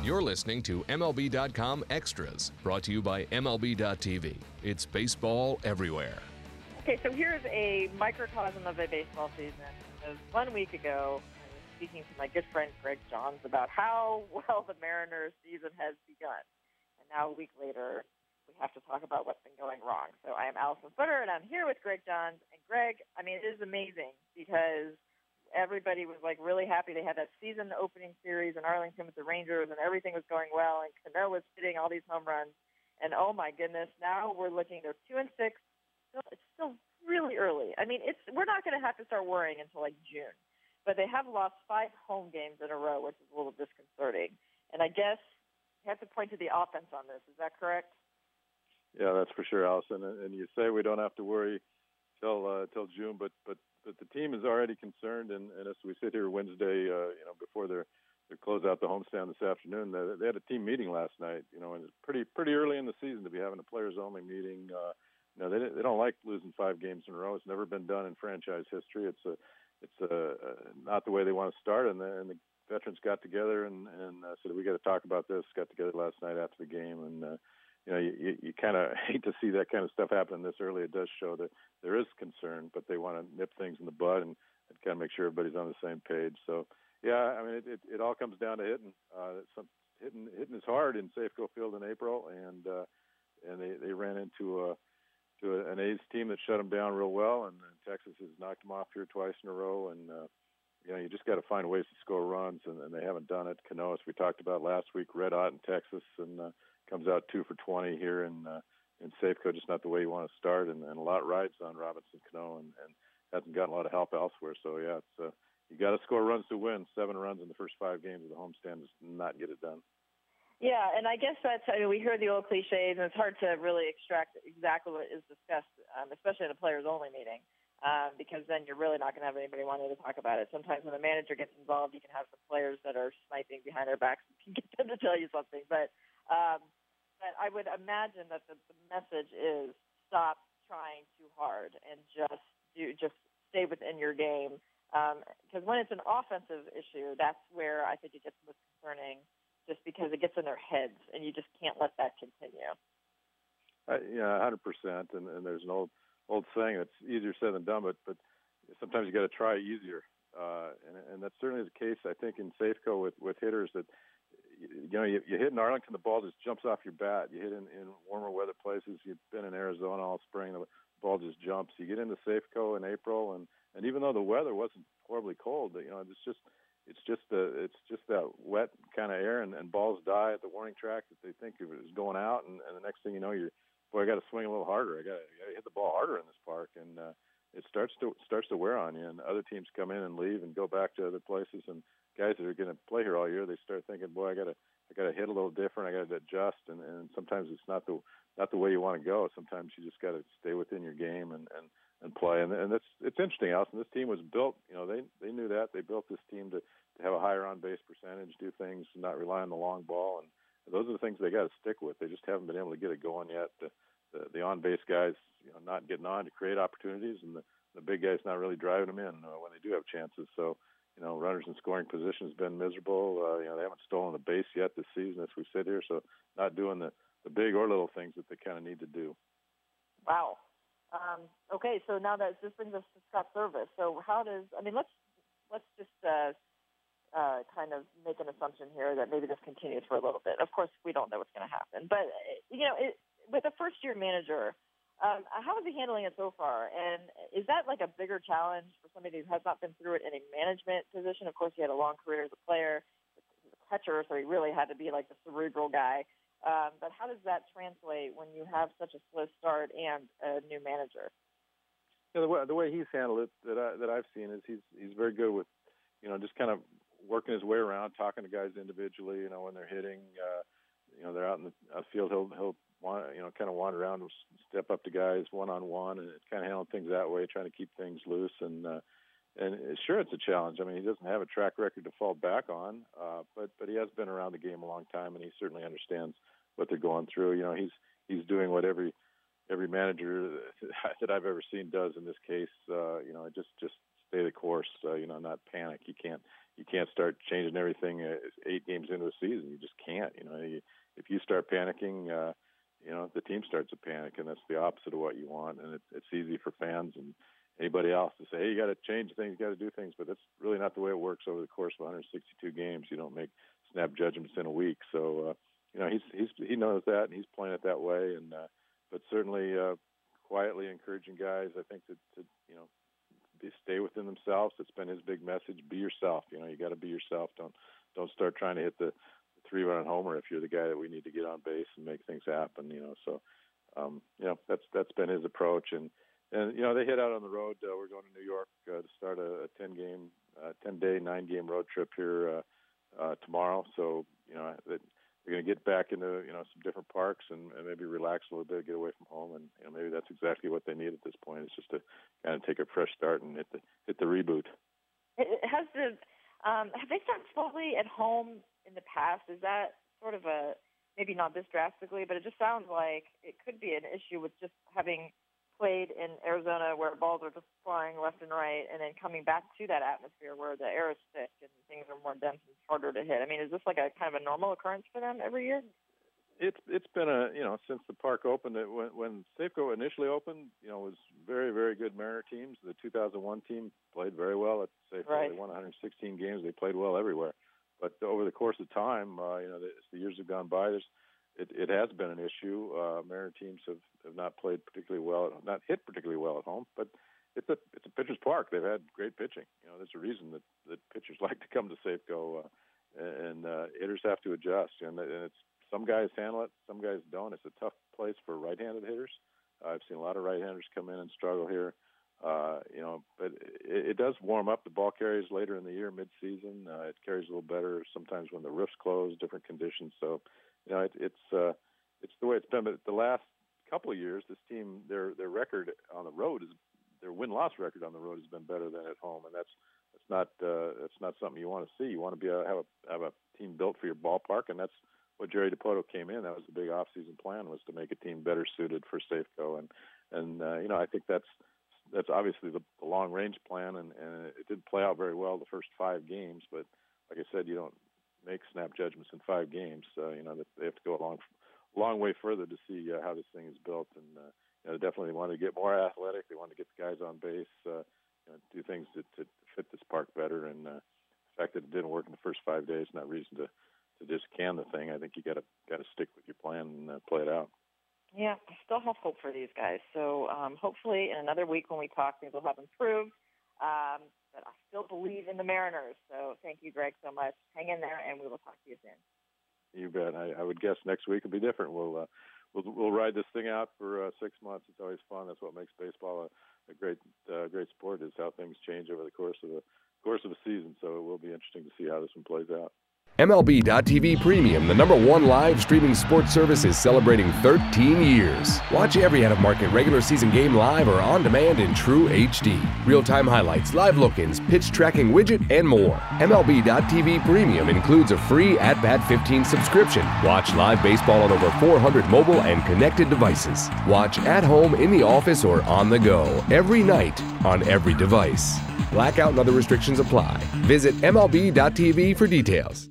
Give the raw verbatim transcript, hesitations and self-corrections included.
You're listening to M L B dot com Extras, brought to you by M L B dot T V. It's baseball everywhere. Okay, so here's a microcosm of a baseball season. It was one week ago, I was speaking to my good friend Greg Johns about how well the Mariners' season has begun. And now a week later, we have to talk about what's been going wrong. So I am Allison Footer, and I'm here with Greg Johns. And Greg, I mean, it is amazing because everybody was like really happy. They had that season opening series in Arlington with the Rangers, and everything was going well. And Cano was hitting all these home runs. And oh my goodness, now we're looking. They're two and six. Still, it's still really early. I mean, it's we're not going to have to start worrying until like June. But they have lost five home games in a row, which is a little disconcerting. And I guess you have to point to the offense on this. Is that correct? Yeah, that's for sure, Allison. And you say we don't have to worry till uh, till June, but but. But the team is already concerned, and, and as we sit here Wednesday, uh, you know, before their their close out the homestand this afternoon, they, they had a team meeting last night. You know, and it's pretty pretty early in the season to be having a players only meeting. Uh, you know, they they don't like losing five games in a row. It's never been done in franchise history. It's a it's a, uh, not the way they want to start. And the, and the veterans got together and and uh, said we got to talk about this. Got together last night after the game, and uh, you know, you, you, you kind of hate to see that kind of stuff happen this early. It does show that there is concern, but they want to nip things in the bud and, and kind of make sure everybody's on the same page. So, yeah, I mean, it, it, it all comes down to hitting. Uh, some, hitting hitting is hard in Safeco Field in April, and uh, and they, they ran into a to an A's team that shut them down real well, and, and Texas has knocked them off here twice in a row. And uh, you know, you just got to find ways to score runs, and, and they haven't done it. Cano, as we talked about last week, red hot in Texas, and uh, comes out two for twenty here in uh, in Safeco, just not the way you want to start, and, and a lot rides on Robinson Cano, and, and hasn't gotten a lot of help elsewhere. So yeah, it's uh, you got to score runs to win. Seven runs in the first five games of the homestand does not get it done. Yeah, and I guess that's, I mean, we hear the old cliches, and it's hard to really extract exactly what is discussed, um, especially in a players-only meeting, um, because then you're really not going to have anybody wanting to talk about it. Sometimes when the manager gets involved, you can have some players that are sniping behind their backs and get them to tell you something. But um, but I would imagine that the, the message is stop trying too hard and just do just stay within your game. Because um, when it's an offensive issue, that's where I think it gets most concerning, just because it gets in their heads, and you just can't let that continue. Uh, yeah, one hundred percent. And, and there's an old old saying that's easier said than done, but, but sometimes you got to try easier. Uh, and, and that's certainly the case, I think, in Safeco with, with hitters that, you know, you, you hit in Arlington, the ball just jumps off your bat. You hit in, in warmer weather places. You've been in Arizona all spring, the ball just jumps. You get into Safeco in April, and, and even though the weather wasn't horribly cold, you know, it's just it's just the it's just that wet kind of air, and, and balls die at the warning track that they think of it is going out, and, and the next thing you know, you're boy, I got to swing a little harder. I got to hit the ball harder in this park, and uh, it starts to starts to wear on you. And other teams come in and leave and go back to other places, and guys that are going to play here all year, they start thinking, boy, I got to I got to hit a little different. I got to adjust, and, and sometimes it's not the not the way you want to go. Sometimes you just got to stay within your game and, and, and play. And, and it's it's interesting, Allison. This team was built. You know, they they knew that they built this team to, to have a higher on base percentage, do things, not rely on the long ball, and those are the things they got to stick with. They just haven't been able to get it going yet. The, the, the on base guys, you know, not getting on to create opportunities, and the, the big guys not really driving them in uh, when they do have chances. So. You know, runners in scoring position has been miserable. Uh, you know, they haven't stolen a base yet this season as we sit here, so not doing the, the big or little things that they kind of need to do. Wow. Um, okay, so now that this brings us to Scott Servais. So how does, I mean, let's let's just uh, uh, kind of make an assumption here that maybe this continues for a little bit. Of course, we don't know what's going to happen. But, you know, it, with a first-year manager, Um, how is he handling it so far? And is that like a bigger challenge for somebody who has not been through it in a management position? Of course, he had a long career as a player, as a catcher, so he really had to be like the cerebral guy. Um, but how does that translate when you have such a slow start and a new manager? Yeah, the way, the way he's handled it that I, that I've seen is he's he's very good with, you know, just kind of working his way around, talking to guys individually. You know, when they're hitting, uh, you know, they're out in the outfield, he'll he'll. Want, you know, kind of wander around and step up to guys one-on-one and kind of handle things that way, trying to keep things loose. And uh, and sure, it's a challenge. I mean, he doesn't have a track record to fall back on, uh, but but he has been around the game a long time, and he certainly understands what they're going through. You know, he's he's doing what every every manager that I've ever seen does in this case. Uh, you know, just just stay the course. Uh, you know, not panic. You can't you can't start changing everything uh, eight games into a season. You just can't. You know, you, if you start panicking, uh, you know, the team starts to panic, and that's the opposite of what you want. And it, it's easy for fans and anybody else to say, hey, you got to change things, you got to do things, but that's really not the way it works over the course of one hundred sixty-two games. You don't make snap judgments in a week. So, uh, you know, he's he's he knows that, and he's playing it that way. And uh, but certainly uh, quietly encouraging guys, I think, to, to you know, be, stay within themselves. It's been his big message: be yourself. You know, you got to be yourself. Don't don't start trying to hit the three-run homer if you're the guy that we need to get on base and make things happen. You know, so um, you know that's that's been his approach. And and you know they hit out on the road. Uh, we're going to New York uh, to start a, a ten-game, uh, ten-day, nine-game road trip here uh, uh, tomorrow. So you know that they're going to get back into you know some different parks and, and maybe relax a little bit, get away from home, and you know maybe that's exactly what they need at this point. It's just to kind of take a fresh start and hit the hit the reboot. It has the um, have they started slowly at home in the past? Is that sort of a, maybe not this drastically, but it just sounds like it could be an issue with just having played in Arizona where balls are just flying left and right, and then coming back to that atmosphere where the air is thick and things are more dense and harder to hit. I mean, is this like a kind of a normal occurrence for them every year? It's it's been a you know since the park opened. It, when when Safeco initially opened, you know, it was very very good Mariner teams. The two thousand one team played very well at Safeco. Right. They won one hundred sixteen games. They played well everywhere. But over the course of time, uh, you know, as the years have gone by, there's it, it has been an issue. Uh, Mariner teams have, have not played particularly well, not hit particularly well at home. But it's a it's a pitcher's park. They've had great pitching. You know, there's a reason that, that pitchers like to come to Safeco, uh, and uh, hitters have to adjust. And, and it's some guys handle it, some guys don't. It's a tough place for right-handed hitters. Uh, I've seen a lot of right-handers come in and struggle here. Uh, you know, but it, it does warm up. The ball carries later in the year, mid-season. Uh, it carries a little better sometimes when the roof's closed, different conditions. So, you know, it, it's uh, it's the way it's been. But the last couple of years, this team, their their record on the road is their win-loss record on the road has been better than at home, and that's that's not uh, that's not something you want to see. You want to be a, have a have a team built for your ballpark, and that's what Jerry Dipoto came in. That was the big off-season plan, was to make a team better suited for Safeco, and and uh, you know I think that's. That's obviously the, the long-range plan, and, and it did play out very well the first five games. But like I said, you don't make snap judgments in five games. Uh, you know, they have to go a long, long way further to see uh, how this thing is built. And uh, you know, definitely want to get more athletic. They want to get the guys on base, uh, you know, do things to, to fit this park better. And uh, the fact that it didn't work in the first five days, not reason to, to just can the thing. I think you got to got to stick with your plan and uh, play it out. Yeah, I still have hope for these guys. So um, hopefully in another week when we talk, things will have improved. Um, but I still believe in the Mariners. So thank you, Greg, so much. Hang in there, and we will talk to you soon. You bet. I, I would guess next week will be different. We'll uh, we'll we'll ride this thing out for uh, six months. It's always fun. That's what makes baseball a, a great uh, great sport, is how things change over the course of the course of a season. So it will be interesting to see how this one plays out. M L B dot T V Premium, the number one live streaming sports service, is celebrating thirteen years. Watch every out-of-market regular season game live or on demand in true H D. Real-time highlights, live look-ins, pitch tracking widget, and more. M L B dot T V Premium includes a free At Bat fifteen subscription. Watch live baseball on over four hundred mobile and connected devices. Watch at home, in the office, or on the go every night on every device. Blackout and other restrictions apply. Visit M L B dot T V for details.